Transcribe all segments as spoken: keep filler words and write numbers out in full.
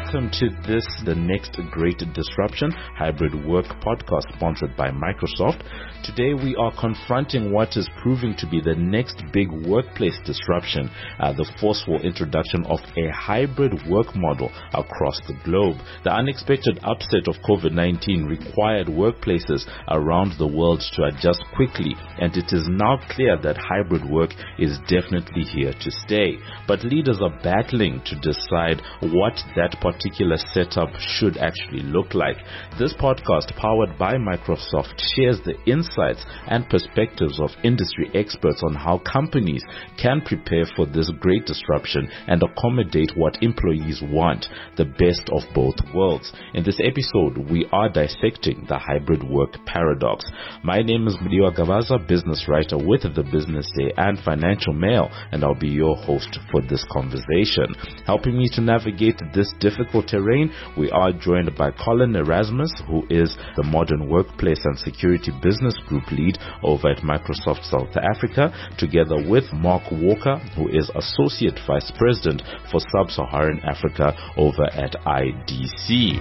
Welcome to this, the next great disruption, hybrid work podcast sponsored by Microsoft. Today we are confronting what is proving to be the next big workplace disruption, uh, the forceful introduction of a hybrid work model across the globe. The unexpected upset of COVID nineteen required workplaces around the world to adjust quickly, and it is now clear that hybrid work is definitely here to stay. But leaders are battling to decide what that particular setup should actually look like. This podcast, powered by Microsoft, shares the insights and perspectives of industry experts on how companies can prepare for this great disruption and accommodate what employees want, the best of both worlds. In this episode, we are dissecting the hybrid work paradox. My name is Mudiwa Gavaza, business writer with the Business Day and Financial Mail, and I'll be your host for this conversation. Helping me to navigate this difficult terrain, we are joined by Colin Erasmus, who is the Modern Workplace and Security Business Group Lead over at Microsoft South Africa, together with Mark Walker, who is Associate Vice President for Sub-Saharan Africa over at I D C.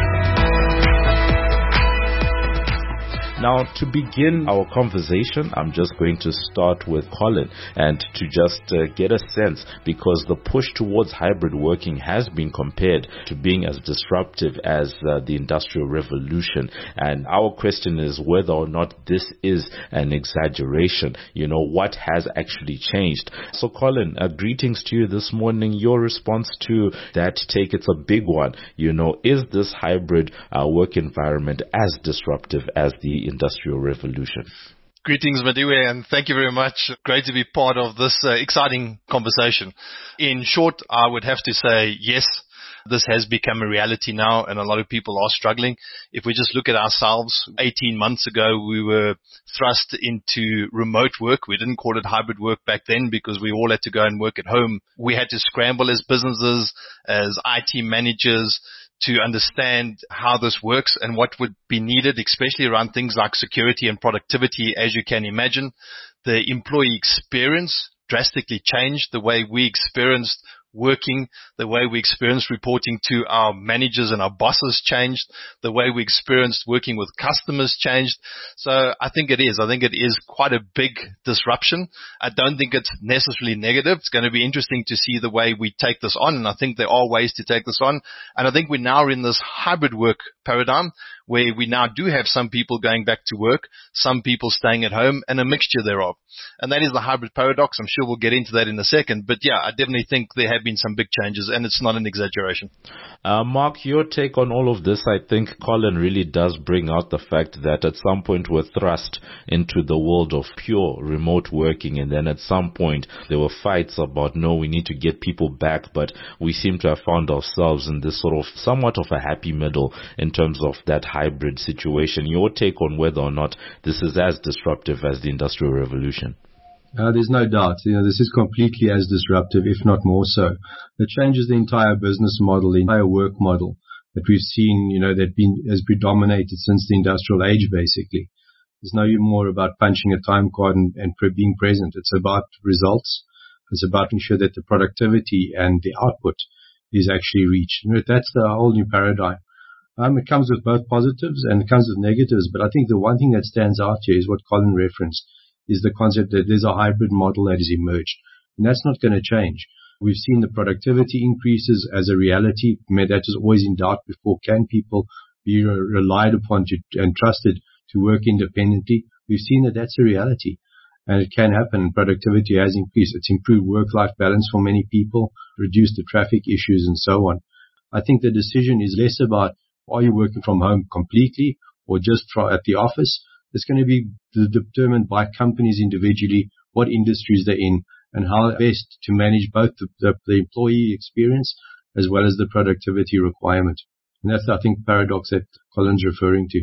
Now, to begin our conversation, I'm just going to start with Colin and to just uh, get a sense, because the push towards hybrid working has been compared to being as disruptive as uh, the Industrial Revolution. And our question is whether or not this is an exaggeration. You know, what has actually changed? So, Colin, uh, greetings to you this morning. Your response to that take, it's a big one. You know, is this hybrid uh, work environment as disruptive as the Industrial Revolution? Greetings, Madiwe, and thank you very much. Great to be part of this uh, exciting conversation. In short, I would have to say yes, this has become a reality now, and a lot of people are struggling. If we just look at ourselves, eighteen months ago, we were thrust into remote work. We didn't call it hybrid work back then because we all had to go and work at home. We had to scramble as businesses, as I T managers, to understand how this works and what would be needed, especially around things like security and productivity. As you can imagine, the employee experience drastically changed. The way we experienced working, the way we experienced reporting to our managers and our bosses changed. The way we experienced working with customers changed. So I think it is. I think it is quite a big disruption. I don't think it's necessarily negative. It's going to be interesting to see the way we take this on, and I think there are ways to take this on. And I think we're now in this hybrid work paradigm where we now do have some people going back to work, some people staying at home, and a mixture thereof. And that is the hybrid paradox. I'm sure we'll get into that in a second. But yeah, I definitely think there have been some big changes, and it's not an exaggeration. Uh, Mark, your take on all of this. I think Colin really does bring out the fact that at some point we're thrust into the world of pure remote working, and then at some point there were fights about, no, we need to get people back, but we seem to have found ourselves in this sort of somewhat of a happy middle in terms of that hybrid situation. Your take on whether or not this is as disruptive as the Industrial Revolution? Uh, there's no doubt. You know, this is completely as disruptive, if not more so. It changes the entire business model, the entire work model that we've seen, you know, that been, has predominated since the industrial age, basically. It's no more about punching a time card and, and pre- being present. It's about results. It's about making sure that the productivity and the output is actually reached. You know, that's the whole new paradigm. Um, it comes with both positives and it comes with negatives, but I think the one thing that stands out here is what Colin referenced, is the concept that there's a hybrid model that has emerged. And that's not going to change. We've seen the productivity increases as a reality. That was always in doubt before. Can people be relied upon to, and trusted to work independently? We've seen that that's a reality. And it can happen. Productivity has increased. It's improved work-life balance for many people, reduced the traffic issues and so on. I think the decision is less about, are you working from home completely or just at the office? It's going to be determined by companies individually, what industries they're in, and how best to manage both the, the, the employee experience as well as the productivity requirement. And that's, I think, the paradox that Colin's referring to.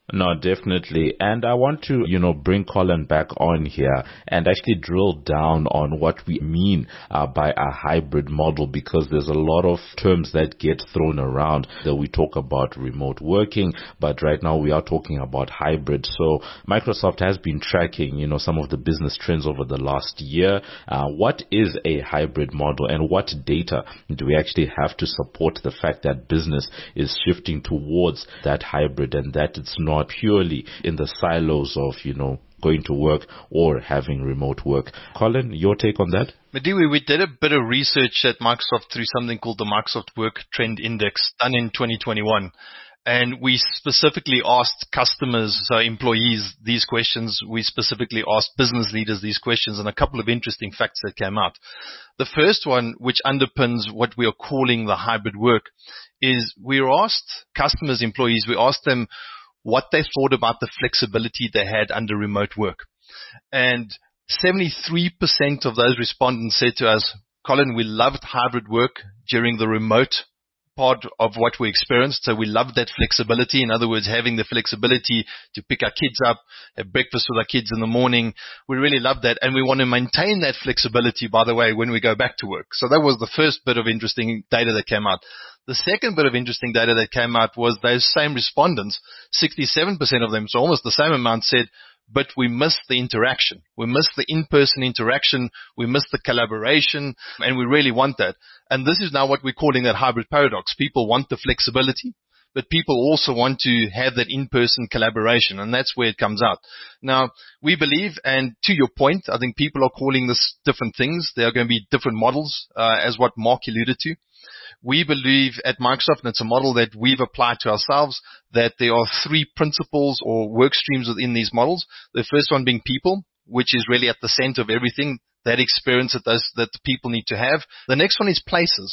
No, definitely. And I want to, you know, bring Colin back on here and actually drill down on what we mean uh, by a hybrid model, because there's a lot of terms that get thrown around that we talk about remote working, but right now we are talking about hybrid. So Microsoft has been tracking, you know, some of the business trends over the last year. Uh, what is a hybrid model, and what data do we actually have to support the fact that business is shifting towards that hybrid and that it's not purely in the silos of, you know, going to work or having remote work? Colin, your take on that? Madiwe, we did a bit of research at Microsoft through something called the Microsoft Work Trend Index done in twenty twenty-one. And we specifically asked customers, so employees, these questions. We specifically asked business leaders these questions, and a couple of interesting facts that came out. The first one, which underpins what we are calling the hybrid work, is we asked customers, employees, we asked them what they thought about the flexibility they had under remote work. And seventy-three percent of those respondents said to us, Colin, we loved hybrid work during the remote part of what we experienced. So we loved that flexibility. In other words, having the flexibility to pick our kids up, have breakfast with our kids in the morning. We really loved that. And we want to maintain that flexibility, by the way, when we go back to work. So that was the first bit of interesting data that came out. The second bit of interesting data that came out was those same respondents, sixty-seven percent of them, so almost the same amount, said, but we miss the interaction. We miss the in-person interaction. We miss the collaboration, and we really want that. And this is now what we're calling that hybrid paradox. People want the flexibility, but people also want to have that in-person collaboration, and that's where it comes out. Now, we believe, and to your point, I think people are calling this different things. There are going to be different models, uh, as what Mark alluded to. We believe at Microsoft, and it's a model that we've applied to ourselves, that there are three principles or work streams within these models. The first one being people, which is really at the center of everything, that experience that, those, that the people need to have. The next one is places,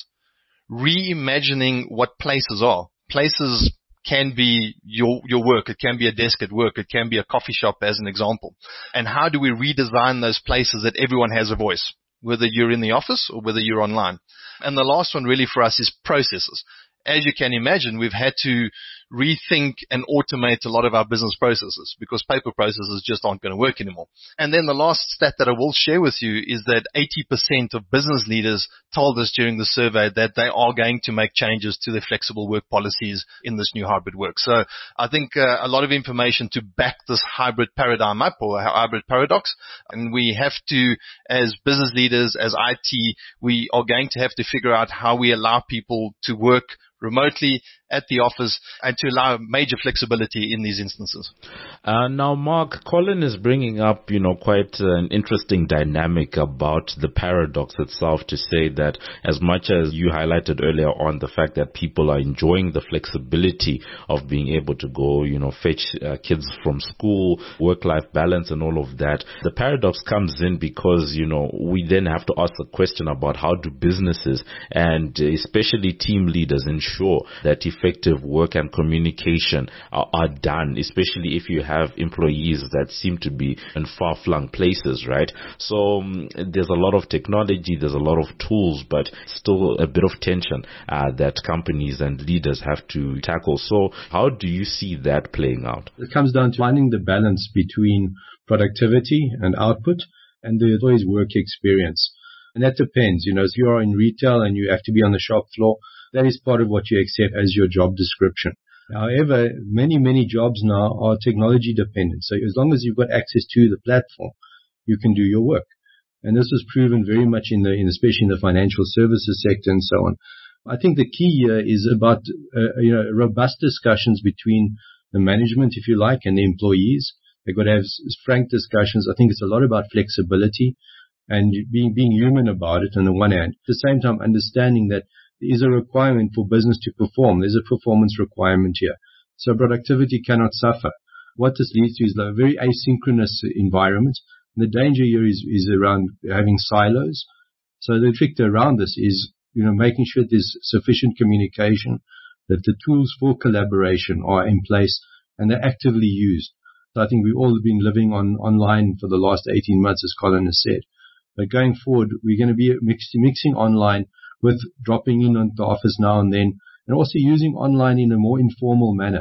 reimagining what places are. Places can be your, your work. It can be a desk at work. It can be a coffee shop, as an example. And how do we redesign those places that everyone has a voice, whether you're in the office or whether you're online? And the last one really for us is processes. As you can imagine, we've had to rethink and automate a lot of our business processes because paper processes just aren't going to work anymore. And then the last stat that I will share with you is that eighty percent of business leaders told us during the survey that they are going to make changes to their flexible work policies in this new hybrid work. So I think uh, a lot of information to back this hybrid paradigm up, or hybrid paradox. And we have to, as business leaders, as I T, we are going to have to figure out how we allow people to work remotely at the office and to allow major flexibility in these instances. Uh, now, Mark, Colin is bringing up, you know, quite an interesting dynamic about the paradox itself, to say that as much as you highlighted earlier on the fact that people are enjoying the flexibility of being able to go, you know, fetch uh, kids from school, work-life balance and all of that, the paradox comes in because, you know, we then have to ask the question about how do businesses and especially team leaders ensure that effective work and communication are, are done, especially if you have employees that seem to be in far-flung places, right? So um, there's a lot of technology, there's a lot of tools, but still a bit of tension uh, that companies and leaders have to tackle. So how do you see that playing out? It comes down to finding the balance between productivity and output and the employee's work experience. And that depends. You know, if you are in retail and you have to be on the shop floor, that is part of what you accept as your job description. However, many, many jobs now are technology dependent. So as long as you've got access to the platform, you can do your work. And this is proven very much in the, in especially in the financial services sector and so on. I think the key here is about, uh, you know, robust discussions between the management, if you like, and the employees. They've got to have frank discussions. I think it's a lot about flexibility and being, being human about it on the one hand. At the same time, understanding that there is a requirement for business to perform. There's a performance requirement here. So productivity cannot suffer. What this leads to is a very asynchronous environment. And the danger here is, is around having silos. So the trick around this is, you know, making sure there's sufficient communication, that the tools for collaboration are in place and they're actively used. So I think we've all been living on online for the last eighteen months, as Colin has said. But going forward, we're going to be mix, mixing online with dropping in on the office now and then, and also using online in a more informal manner.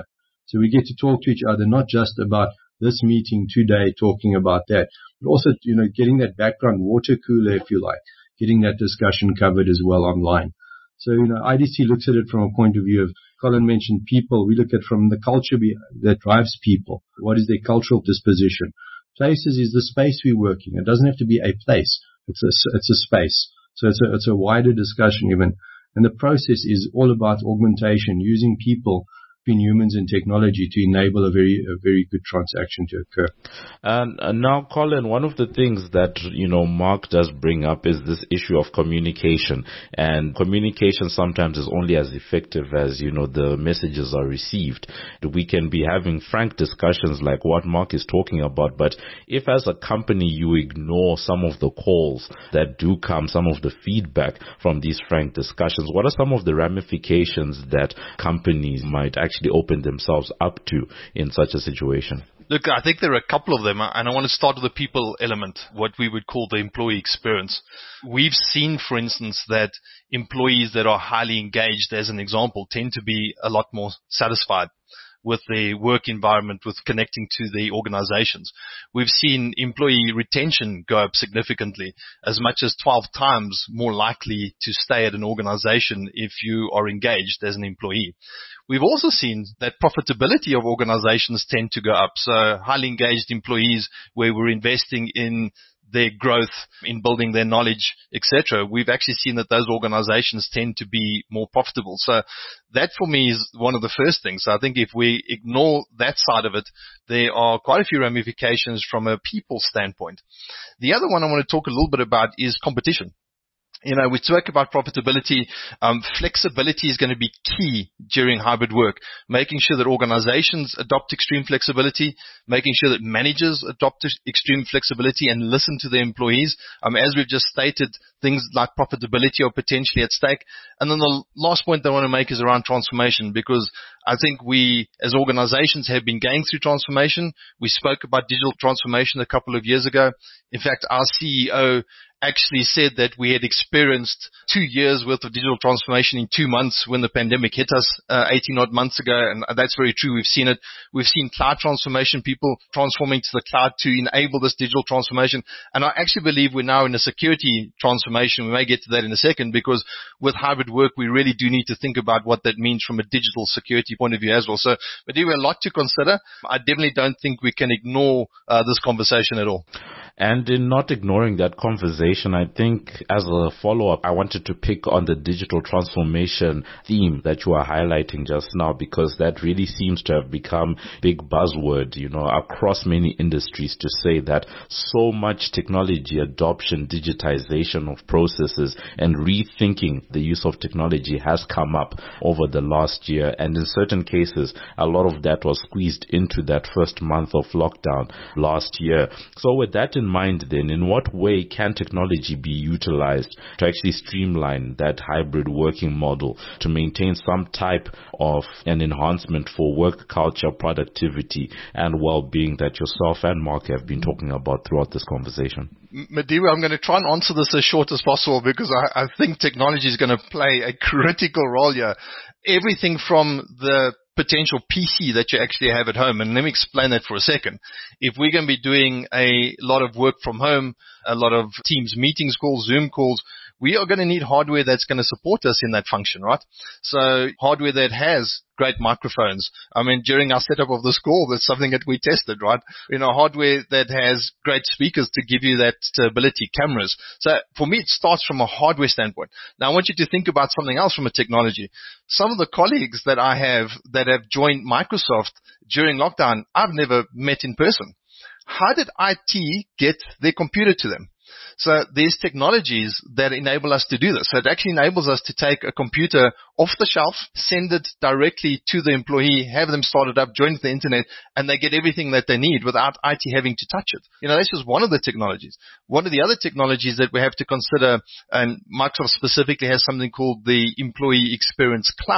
So we get to talk to each other, not just about this meeting today, talking about that, but also, you know, getting that background water cooler, if you like, getting that discussion covered as well online. So, you know, I D C looks at it from a point of view of, Colin mentioned people. We look at from the culture be, that drives people. What is their cultural disposition? Places is the space we work in. It doesn't have to be a place. It's a, it's a space. So it's a, it's a wider discussion even. And the process is all about augmentation, using people between humans and technology to enable a very, a very good transaction to occur. And, and now, Colin, one of the things that, you know, Mark does bring up is this issue of communication. And communication sometimes is only as effective as, you know, the messages are received. We can be having frank discussions like what Mark is talking about, but if as a company you ignore some of the calls that do come, some of the feedback from these frank discussions, what are some of the ramifications that companies might actually open themselves up to in such a situation? Look, I think there are a couple of them, and I want to start with the people element, what we would call the employee experience. We've seen, for instance, that employees that are highly engaged, as an example, tend to be a lot more satisfied with the work environment, with connecting to the organizations. We've seen employee retention go up significantly, as much as twelve times more likely to stay at an organization if you are engaged as an employee. We've also seen that profitability of organizations tend to go up. So highly engaged employees, where we're investing in their growth, in building their knowledge, et cetera, we've actually seen that those organizations tend to be more profitable. So that for me is one of the first things. So I think if we ignore that side of it, there are quite a few ramifications from a people standpoint. The other one I want to talk a little bit about is competition. You know, we talk about profitability. Um, flexibility is going to be key during hybrid work, making sure that organizations adopt extreme flexibility, making sure that managers adopt extreme flexibility and listen to their employees. Um, as we've just stated, things like profitability are potentially at stake. And then the last point that I want to make is around transformation, because I think we, as organizations, have been going through transformation. We spoke about digital transformation a couple of years ago. In fact, our C E O actually said that we had experienced two years worth of digital transformation in two months when the pandemic hit us uh, eighteen odd months ago. And that's very true. We've seen it. We've seen cloud transformation, people transforming to the cloud to enable this digital transformation. And I actually believe we're now in a security transformation. We may get to that in a second, because with hybrid work, we really do need to think about what that means from a digital security point of view as well. So, but there are a lot to consider. I definitely don't think we can ignore uh, this conversation at all. And in not ignoring that conversation, I think as a follow-up, I wanted to pick on the digital transformation theme that you are highlighting just now, because that really seems to have become big buzzword, you know, across many industries, to say that so much technology adoption, digitization of processes, and rethinking the use of technology has come up over the last year. And in certain cases, a lot of that was squeezed into that first month of lockdown last year. So with that in mind, then, in what way can technology be utilized to actually streamline that hybrid working model to maintain some type of an enhancement for work culture, productivity, and well-being that yourself and Mark have been talking about throughout this conversation? Madiwe, I'm going to try and answer this as short as possible, because I, I think technology is going to play a critical role here. Everything from the potential P C that you actually have at home. And let me explain that for a second. If we're going to be doing a lot of work from home, a lot of Teams meetings calls, Zoom calls, we are going to need hardware that's going to support us in that function, right? So hardware that has great microphones. I mean, during our setup of this call, that's something that we tested, right? You know, hardware that has great speakers to give you that stability, cameras. So for me, it starts from a hardware standpoint. Now, I want you to think about something else from a technology. Some of the colleagues that I have that have joined Microsoft during lockdown, I've never met in person. How did I T get their computer to them? So there's technologies that enable us to do this. So it actually enables us to take a computer off the shelf, send it directly to the employee, have them start it up, join the internet, and they get everything that they need without I T having to touch it. You know, that's just one of the technologies. One of the other technologies that we have to consider, and Microsoft specifically has something called the Employee Experience Cloud,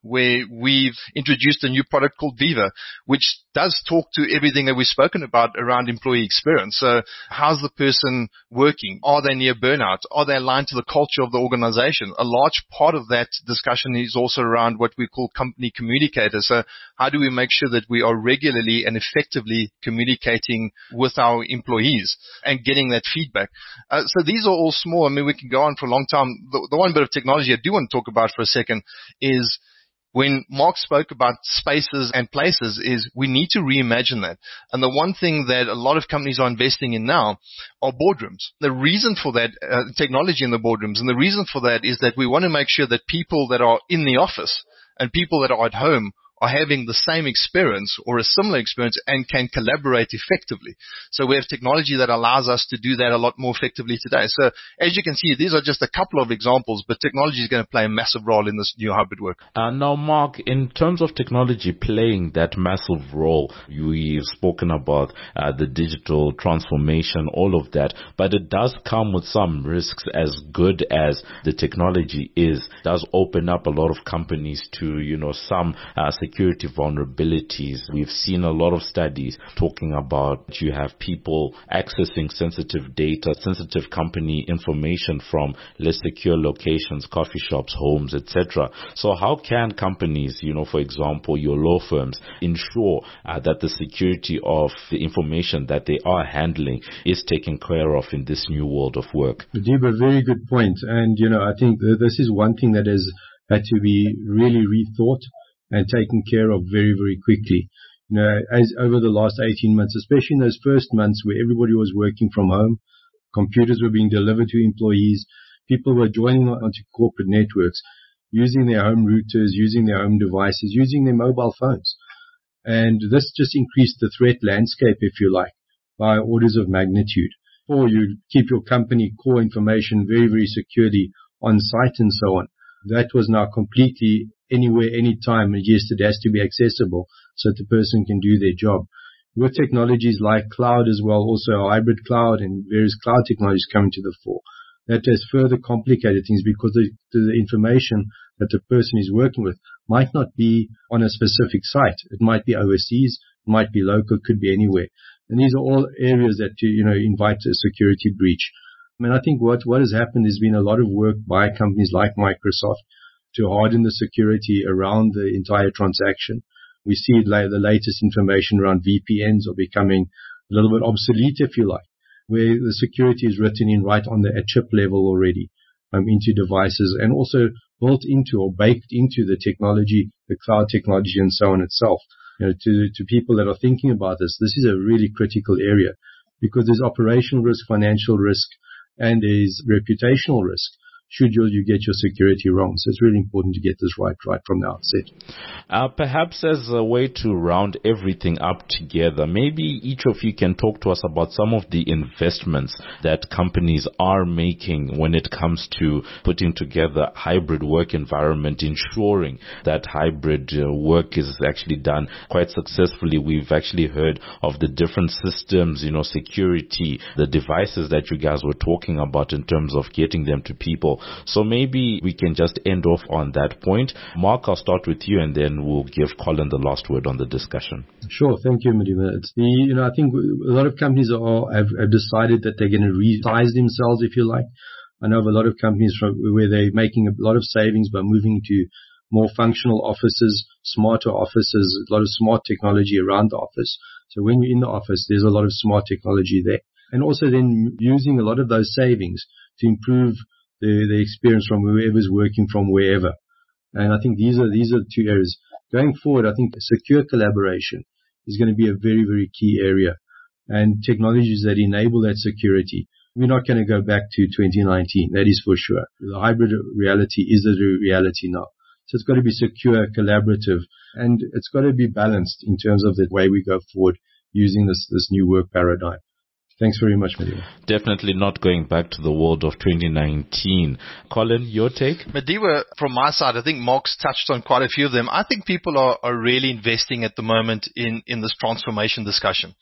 where we've introduced a new product called Viva, which does talk to everything that we've spoken about around employee experience. So how's the person working? Are they near burnout? Are they aligned to the culture of the organization? A large part of that discussion is also around what we call company communicators. So how do we make sure that we are regularly and effectively communicating with our employees and getting that feedback? Uh, so these are all small. I mean, we can go on for a long time. The, the one bit of technology I do want to talk about for a second is when Mark spoke about spaces and places is we need to reimagine that. And the one thing that a lot of companies are investing in now are boardrooms. The reason for that, uh, technology in the boardrooms, and the reason for that is that we want to make sure that people that are in the office and people that are at home are having the same experience or a similar experience and can collaborate effectively. So we have technology that allows us to do that a lot more effectively today. So as you can see, these are just a couple of examples, but technology is going to play a massive role in this new hybrid work. Uh, now, Mark, in terms of technology playing that massive role, we've spoken about uh, the digital transformation, all of that, but it does come with some risks. As good as the technology is, it does open up a lot of companies to, you know, some uh, security vulnerabilities. We've seen a lot of studies talking about you have people accessing sensitive data, sensitive company information from less secure locations, coffee shops, homes, et cetera. So how can companies, you know, for example, your law firms, ensure uh, that the security of the information that they are handling is taken care of in this new world of work? Madiba, very good point. And, you know, I think this is one thing that has had to be really rethought and taken care of very, very quickly. You know, as over the last eighteen months, especially in those first months where everybody was working from home, computers were being delivered to employees, people were joining onto corporate networks, using their home routers, using their home devices, using their mobile phones. And this just increased the threat landscape, if you like, by orders of magnitude. Or you keep your company core information very, very securely on site and so on. That was now completely anywhere, anytime. And yes, it has to be accessible so that the person can do their job. With technologies like cloud as well, also hybrid cloud and various cloud technologies coming to the fore, that has further complicated things because the, the information that the person is working with might not be on a specific site. It might be overseas, it might be local, could be anywhere. And these are all areas that, you know, invite a security breach. I mean, I think what, what has happened has been a lot of work by companies like Microsoft to harden the security around the entire transaction. We see it like the latest information around V P Ns are becoming a little bit obsolete, if you like, where the security is written in right on the a chip level already, um, into devices and also built into or baked into the technology, the cloud technology and so on itself. You know, to, to people that are thinking about this, this is a really critical area because there's operational risk, financial risk, and there's reputational risk should you, you get your security wrong. So it's really important to get this right, right from the outset. Uh, perhaps as a way to round everything up together, maybe each of you can talk to us about some of the investments that companies are making when it comes to putting together hybrid work environment, ensuring that hybrid uh, work is actually done quite successfully. We've actually heard of the different systems, you know, security, the devices that you guys were talking about in terms of getting them to people. So maybe we can just end off on that point. Mark, I'll start with you and then we'll give Colin the last word on the discussion. Sure. Thank you, Madiba. It's the, you know, I think a lot of companies are, have, have decided that they're going to resize themselves, if you like. I know of a lot of companies from where they're making a lot of savings by moving to more functional offices, smarter offices, a lot of smart technology around the office. So when you're in the office, there's a lot of smart technology there. And also then using a lot of those savings to improve the, the experience from whoever's working from wherever. And I think these are, these are the two areas. Going forward, I think secure collaboration is going to be a very, very key area. And technologies that enable that security. We're not going to go back to twenty nineteen. That is for sure. The hybrid reality is a reality now. So it's got to be secure, collaborative, and it's got to be balanced in terms of the way we go forward using this, this new work paradigm. Thanks very much, Madiba. Definitely not going back to the world of twenty nineteen. Colin, your take? Madiba, from my side, I think Mark's touched on quite a few of them. I think people are, are really investing at the moment in, in this transformation discussion.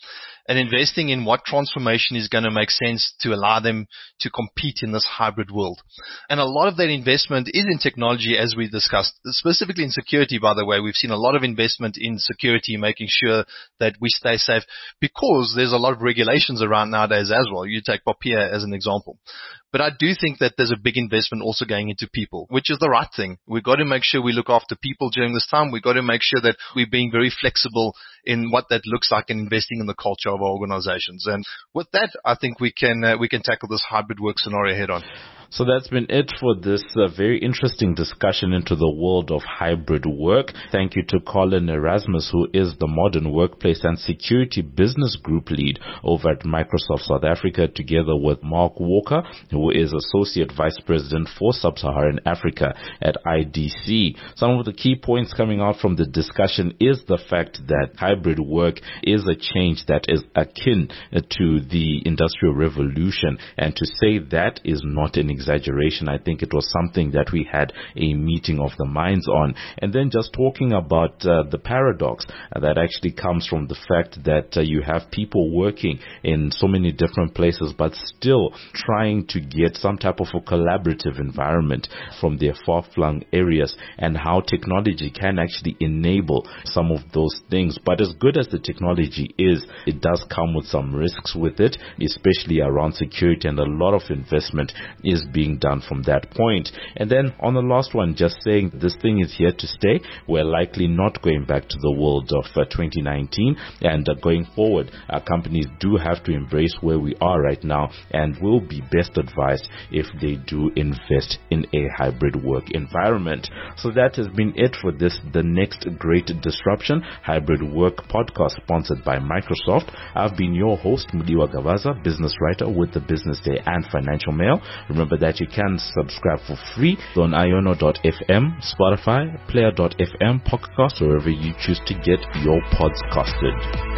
and investing in what transformation is going to make sense to allow them to compete in this hybrid world. And a lot of that investment is in technology, as we discussed, specifically in security, by the way. We've seen a lot of investment in security, making sure that we stay safe, because there's a lot of regulations around nowadays as well. You take Papier as an example. But I do think that there's a big investment also going into people, which is the right thing. We've got to make sure we look after people during this time. We've got to make sure that we're being very flexible in what that looks like and investing in the culture of our organizations. And with that, I think we can uh, we can tackle this hybrid work scenario head on. So that's been it for this uh, very interesting discussion into the world of hybrid work. Thank you to Colin Erasmus, who is the Modern Workplace and Security Business Group Lead over at Microsoft South Africa, together with Mark Walker, who is Associate Vice President for Sub-Saharan Africa at I D C. Some of the key points coming out from the discussion is the fact that hybrid work is a change that is akin to the Industrial Revolution, and to say that is not an exaggeration. I think it was something that we had a meeting of the minds on. And then just talking about uh, the paradox uh, that actually comes from the fact that uh, you have people working in so many different places, but still trying to get some type of a collaborative environment from their far-flung areas, and how technology can actually enable some of those things. But as good as the technology is, it does come with some risks with it, especially around security, and a lot of investment is being done from that point. And then on the last one, just saying this thing is here to stay. We're likely not going back to the world of uh, twenty nineteen, and uh, going forward, uh, companies do have to embrace where we are right now, and will be best advised if they do invest in a hybrid work environment. So that has been it for this, the Next Great Disruption Hybrid Work podcast, sponsored by Microsoft. I've been your host, Mudiwa Gavaza, business writer with the Business Day and Financial Mail. Remember that you can subscribe for free on iono dot f m, Spotify, player dot f m, podcast, wherever you choose to get your pods casted.